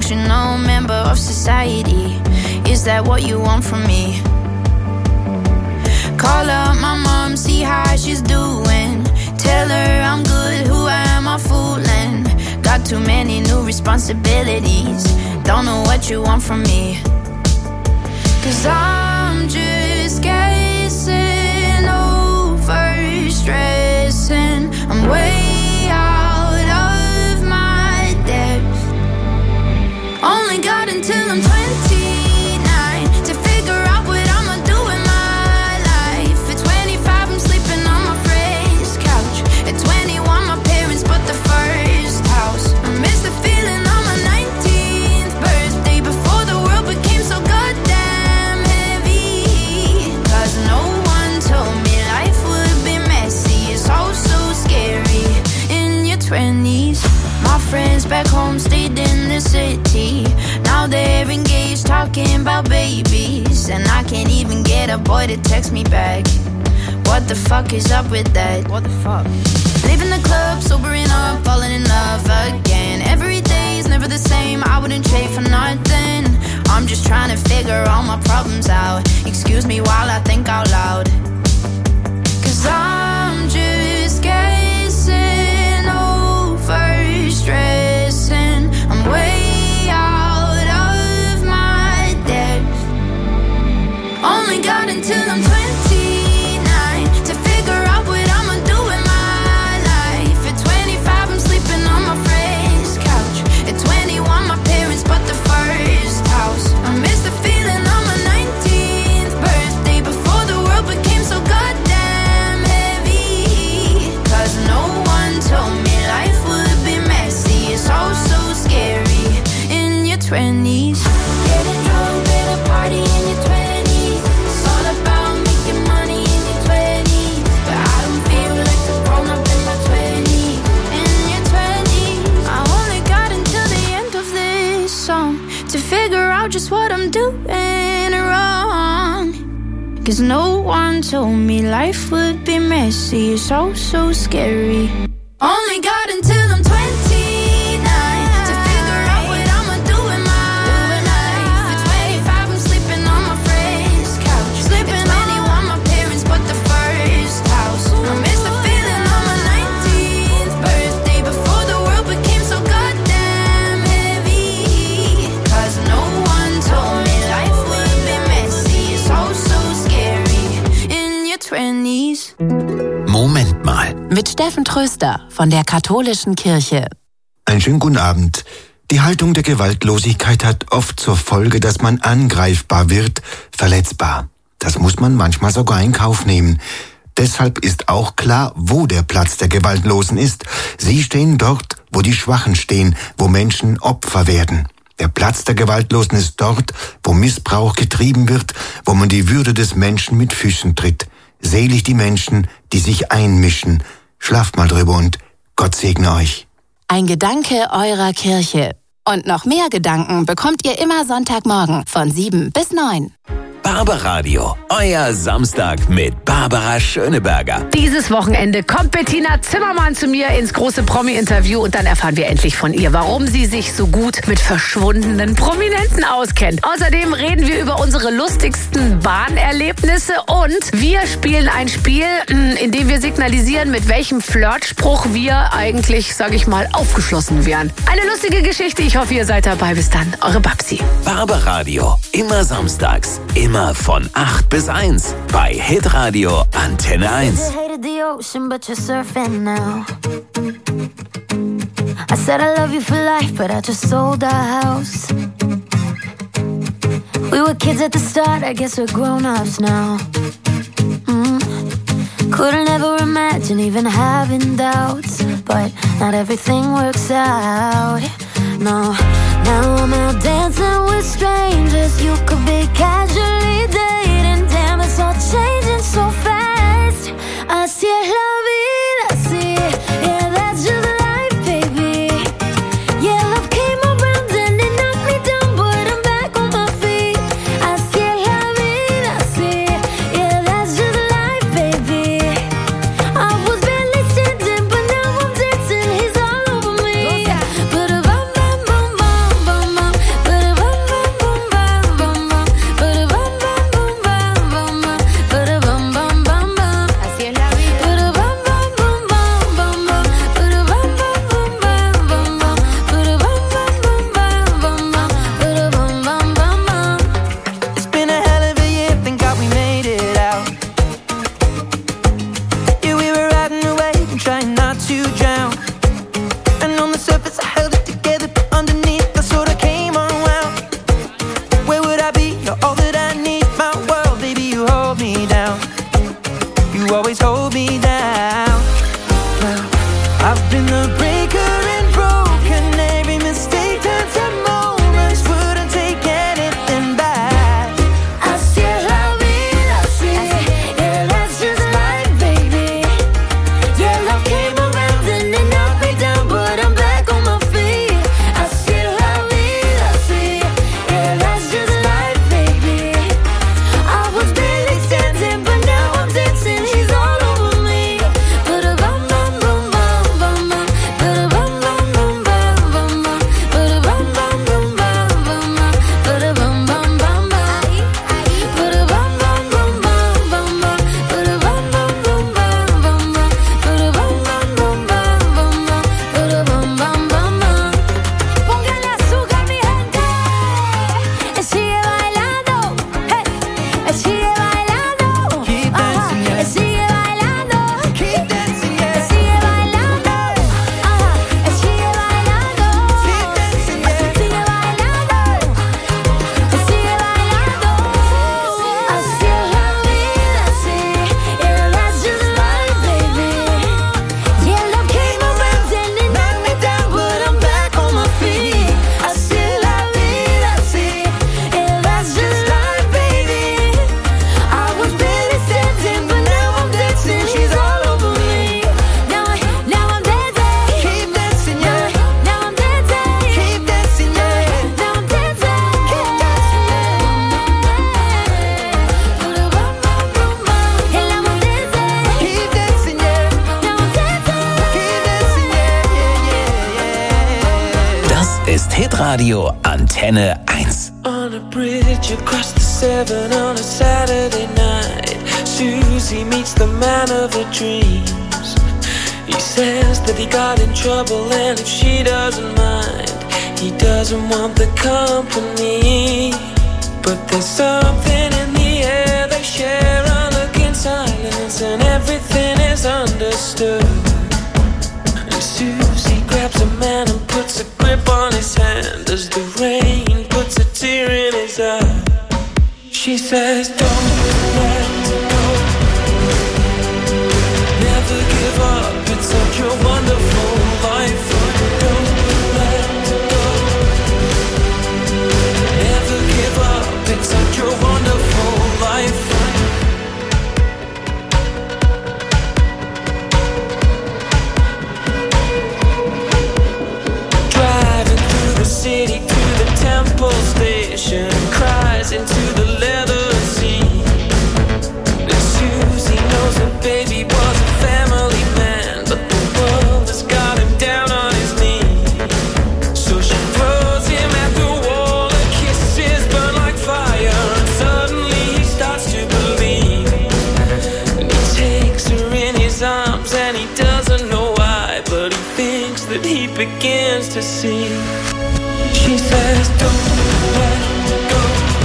functional member of society. Is that what you want from me? Call up my mom, see how she's doing. Tell her I'm good, who am I fooling? Got too many new responsibilities. Don't know what you want from me. 'Cause I'm just guessing over stressing. I'm way out of my depth. Only got until I'm 29 to figure out what I'ma do in my life. At 25 I'm sleeping on my friend's couch. At 21 my parents bought the first house. I miss the feeling on my 19th birthday before the world became so goddamn heavy. 'Cause no one told me life would be messy. It's all so scary in your 20s. My friends back home stayed in the city. Now they're engaged talking about babies. And I can't even get a boy to text me back. What the fuck is up with that? What the fuck? Leaving the club, sobering up, falling in love again. Every day's never the same, I wouldn't trade for nothing. I'm just trying to figure all my problems out. Excuse me while I think out loud. 'Cause I'm just guessing over stressing. I'm way out of my depth. Only got until I'm 29 to figure out what I'ma do in my life. At 25 I'm sleeping on my friend's couch. At 21 my parents bought the first house. I miss the feeling on my 19th birthday before the world became so goddamn heavy. 'Cause no one told me life would be messy. It's all so scary in your 20s. Getting drunk at a party in your 20s. It's all about making money in your 20s. But I don't feel like a grown up in my 20s. In your 20s. I only got until the end of this song to figure out just what I'm doing wrong. 'Cause no one told me life would be messy. It's all so scary. Only got until I'm 29 to figure out what I'ma do in my life. At 25 I'm sleeping on my friend's couch. Sleeping at 21 my parents bought the first house. I miss the feeling on my 19th birthday before the world became so goddamn heavy. 'Cause no one told me life would be messy. It's all so scary in your 20s. Moment mal. Mit Steffen Tröster von der Katholischen Kirche. Einen schönen guten Abend. Die Haltung der Gewaltlosigkeit hat oft zur Folge, dass man angreifbar wird, verletzbar. Das muss man manchmal sogar in Kauf nehmen. Deshalb ist auch klar, wo der Platz der Gewaltlosen ist. Sie stehen dort, wo die Schwachen stehen, wo Menschen Opfer werden. Der Platz der Gewaltlosen ist dort, wo Missbrauch getrieben wird, wo man die Würde des Menschen mit Füßen tritt. Selig die Menschen, die sich einmischen. Schlaft mal drüber und Gott segne euch. Ein Gedanke eurer Kirche. Und noch mehr Gedanken bekommt ihr immer Sonntagmorgen von 7 bis 9. Barbaradio, euer Samstag mit Barbara Schöneberger. Dieses Wochenende kommt Bettina Zimmermann zu mir ins große Promi-Interview und dann erfahren wir endlich von ihr, warum sie sich so gut mit verschwundenen Prominenten auskennt. Außerdem reden wir über unsere lustigsten Bahnerlebnisse und wir spielen ein Spiel, in dem wir signalisieren, mit welchem Flirtspruch wir eigentlich, sage ich mal, aufgeschlossen wären. Eine lustige Geschichte, ich hoffe, ihr seid dabei. Bis dann, eure Babsi. Barbaradio, immer samstags, immer von 8 bis 1 bei Hitradio Antenne 1. I said I love you for life, but I just sold our house. We were kids at the start, I guess we're grown-ups now. Couldn't ever imagine even having doubts, but not everything works out. No, now I'm out dancing with strangers. You could be casually dating. Damn, it's all changing so fast. Así es la vida, así, yeah, that's just life, baby. Yeah, love came around and it knocked me down, but I'm back on my feet. Así es la vida, así, yeah, that's just life, baby. I was barely standing, but now I'm dancing. He's all over me. But bum bum bum bum bum bum. Hitradio Antenne 1. On a bridge across the Severn on a Saturday night, Susie meets the man of her dreams. He says that he got in trouble and if she doesn't mind, he doesn't want the company. But there's something in the air they share, a look in silence and everything is understood. And Susie grabs a man and puts a grip on his hand as the rain puts a tear in his eye. She says, don't let go, never give up, it's such a wonderful life. Don't let go, never give up, it's such a wonderful life. Driving through the city to the Temple Station, cries into the leather seat. And Susie knows her baby was a family man, but the world has got him down on his knees. So she throws him at the wall, her kisses burn like fire, and suddenly he starts to believe. And he takes her in his arms and he doesn't know why, but he thinks that he begins to see. She says, don't let go,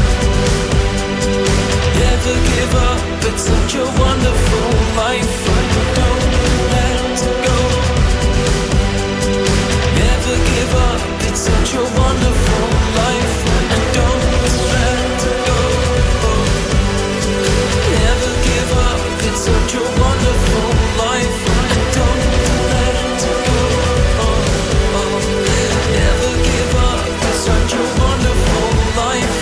never give up, it's such a wonderful life. Don't let go, never give up, it's such a wonderful life. And don't let go, never give up, it's such a wonderful life. And don't let go, never give up, it's such a wonderful life.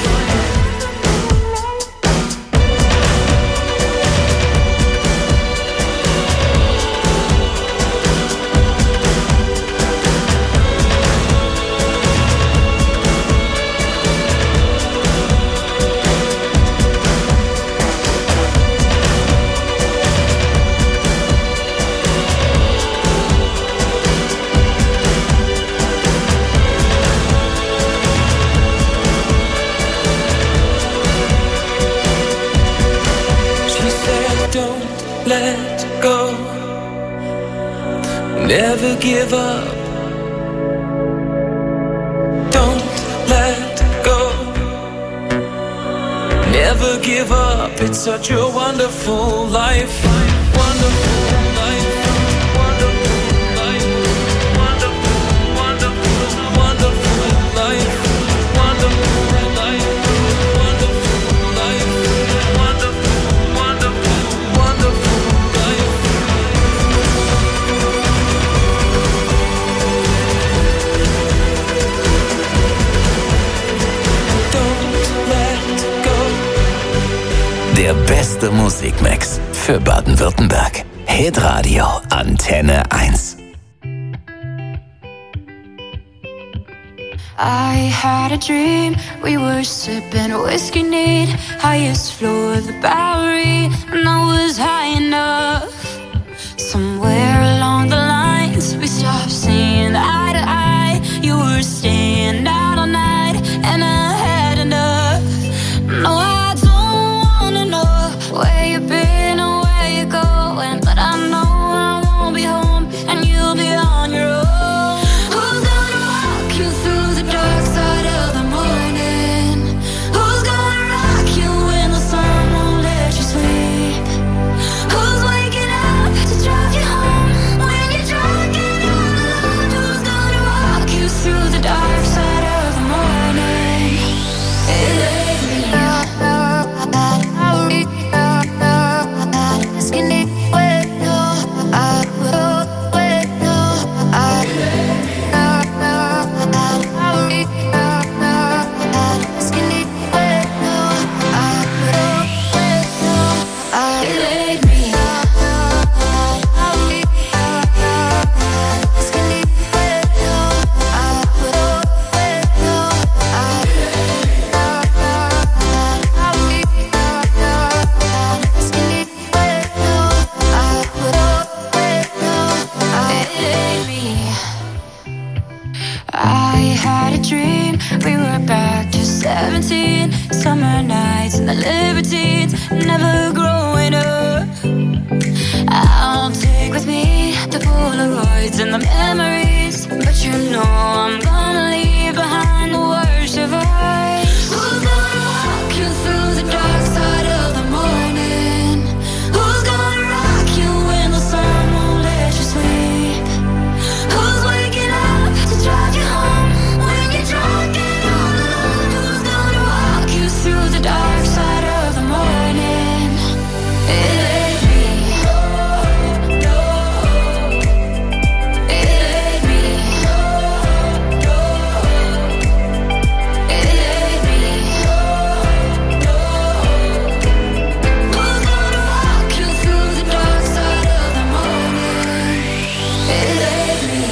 She said, don't let go, never give up. Don't let go, never give up. It's such a wonderful life. Wonderful life. Wonderful life. Wonderful, wonderful, wonderful life. Wonderful life. Wonderful life. Wonderful, wonderful, wonderful life. Don't let go. Der beste Musikmix für Baden-Württemberg. Hitradio Antenne 1. I had a dream, we were sipping whiskey neat, highest floor of the Bowery, and I was high enough. Somewhere along the lines, we stopped seeing eye to eye. You were staying out all night, and I had enough. No, I don't wanna know where you've been or where you're going, but I know I won't be home, and you'll be on your own. Who's gonna walk you through the dark side of the morning? Who's gonna rock you when the sun won't let you sleep? Who's waking up to drive you home libertines, never growing up. I'll take with me the Polaroids and the memories, but you know I'm gonna leave behind the worst of us. Who's gonna walk you through the dark side of the morning? Who's gonna rock you when the sun won't let you sleep? Who's waking up to drive you home when you're drunk and all alone? Who's gonna walk you through the dark side of the morning? It ain't me. No, it ain't me. No, it ain't me. No, who's gonna walk you through the dark side of the morning? It ain't me.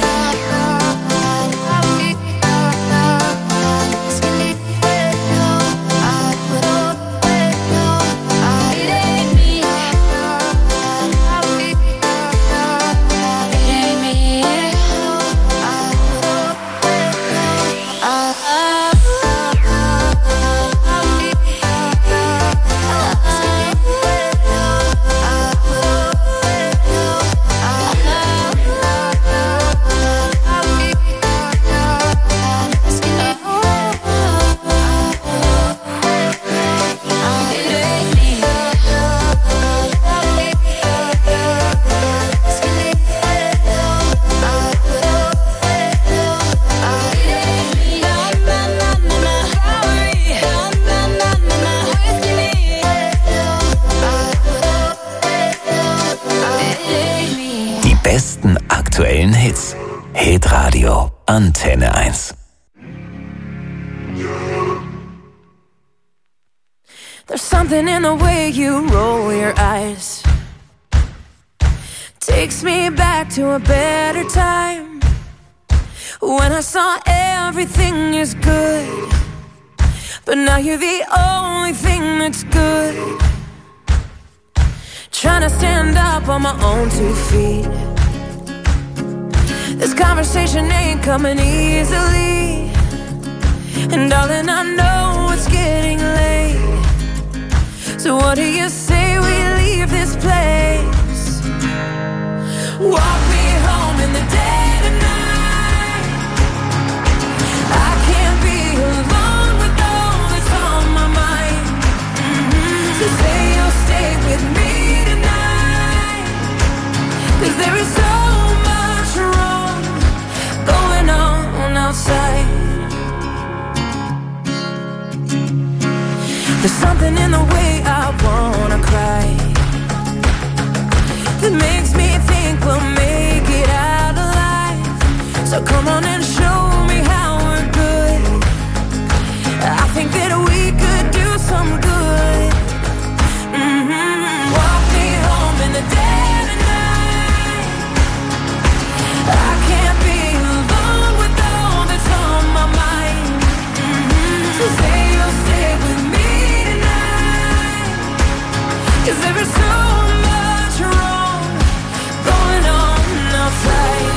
Die besten aktuellen Hits. Hitradio Antenne 1. There's something in the way you roll your eyes, takes me back to a better time, when I saw everything is good, but now you're the only thing that's good. Trying to stand up on my own 2 feet. This conversation ain't coming easily, and darling, I know it's getting late. So what do you say we leave this place? Walk me home in the dead of night. I can't be alone with all that's on my mind. So say you'll stay with me tonight, 'cause there is so much wrong going on outside. There's something in the way I wanna cry that makes me think we'll make it out alive. So come on and show me how we're good. I think that we could do some good. Walk me home in the dead of night. I can't be alone with all that's on my mind. So say you'll stay with me, 'cause there is so much wrong going on outside.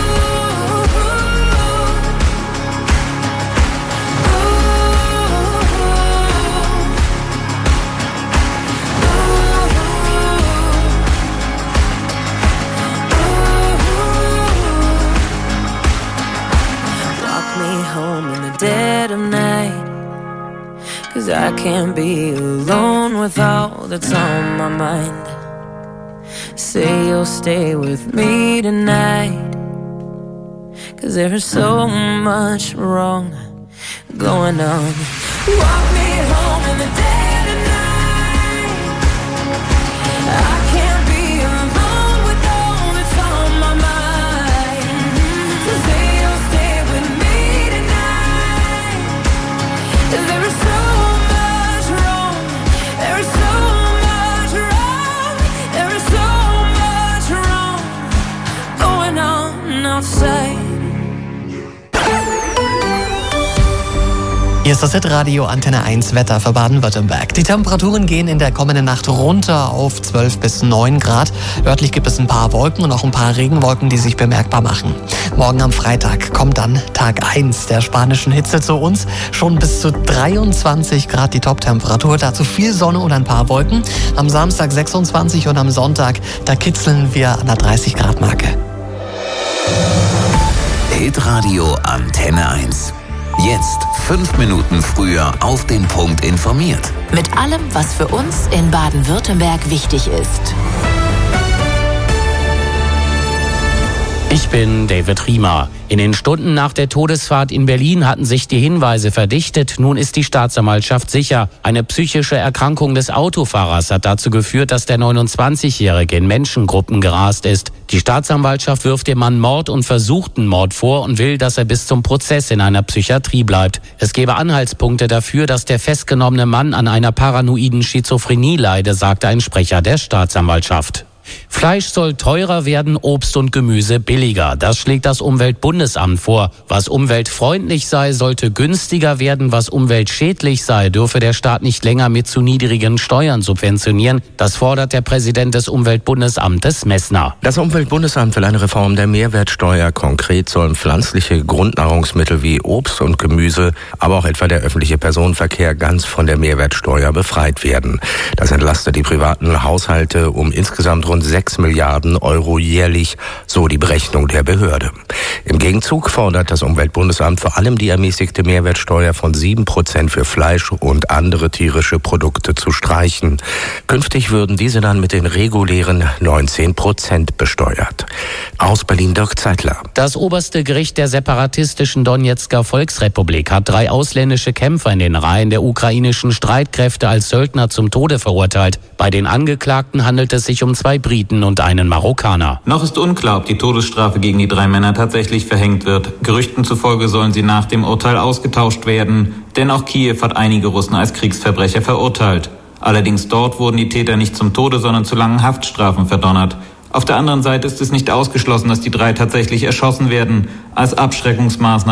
Walk me home in the dead of night, 'cause I can't be alone with all that's on my mind. Say you'll stay with me tonight, 'cause there is so much wrong going on. Walk me home in the dead of night. I can't be alone with all that's on my mind. So say you'll stay with me tonight, 'cause there is so much wrong. There is so much wrong. There is so much wrong going on outside. Hier ist das Hitradio Antenne 1 Wetter für Baden-Württemberg. Die Temperaturen gehen in der kommenden Nacht runter auf 12 bis 9 Grad. Örtlich gibt es ein paar Wolken und auch ein paar Regenwolken, die sich bemerkbar machen. Morgen am Freitag kommt dann Tag 1 der spanischen Hitze zu uns. Schon bis zu 23 Grad die Top-Temperatur. Dazu viel Sonne und ein paar Wolken. Am Samstag 26 und am Sonntag, da kitzeln wir an der 30 Grad Marke. Hitradio Antenne 1. Jetzt 5 Minuten früher auf den Punkt informiert. Mit allem, was für uns in Baden-Württemberg wichtig ist. Ich bin David Riemer. In den Stunden nach der Todesfahrt in Berlin hatten sich die Hinweise verdichtet. Nun ist die Staatsanwaltschaft sicher. Eine psychische Erkrankung des Autofahrers hat dazu geführt, dass der 29-Jährige in Menschengruppen gerast ist. Die Staatsanwaltschaft wirft dem Mann Mord und versuchten Mord vor und will, dass er bis zum Prozess in einer Psychiatrie bleibt. Es gebe Anhaltspunkte dafür, dass der festgenommene Mann an einer paranoiden Schizophrenie leide, sagte ein Sprecher der Staatsanwaltschaft. Fleisch soll teurer werden, Obst und Gemüse billiger. Das schlägt das Umweltbundesamt vor. Was umweltfreundlich sei, sollte günstiger werden. Was umweltschädlich sei, dürfe der Staat nicht länger mit zu niedrigen Steuern subventionieren. Das fordert der Präsident des Umweltbundesamtes, Messner. Das Umweltbundesamt will eine Reform der Mehrwertsteuer. Konkret sollen pflanzliche Grundnahrungsmittel wie Obst und Gemüse, aber auch etwa der öffentliche Personenverkehr ganz von der Mehrwertsteuer befreit werden. Das entlastet die privaten Haushalte um insgesamt rund 6 Milliarden Euro jährlich, so die Berechnung der Behörde. Im Gegenzug fordert das Umweltbundesamt vor allem die ermäßigte Mehrwertsteuer von 7% für Fleisch und andere tierische Produkte zu streichen. Künftig würden diese dann mit den regulären 19% besteuert. Aus Berlin Dirk Zeitler. Das oberste Gericht der separatistischen Donetsker Volksrepublik hat 3 ausländische Kämpfer in den Reihen der ukrainischen Streitkräfte als Söldner zum Tode verurteilt. Bei den Angeklagten handelt es sich um 2 Briten und einen Marokkaner. Noch ist unklar, ob die Todesstrafe gegen die 3 Männer tatsächlich verhängt wird. Gerüchten zufolge sollen sie nach dem Urteil ausgetauscht werden, denn auch Kiew hat einige Russen als Kriegsverbrecher verurteilt. Allerdings dort wurden die Täter nicht zum Tode, sondern zu langen Haftstrafen verdonnert. Auf der anderen Seite ist es nicht ausgeschlossen, dass die 3 tatsächlich erschossen werden, als Abschreckungsmaßnahme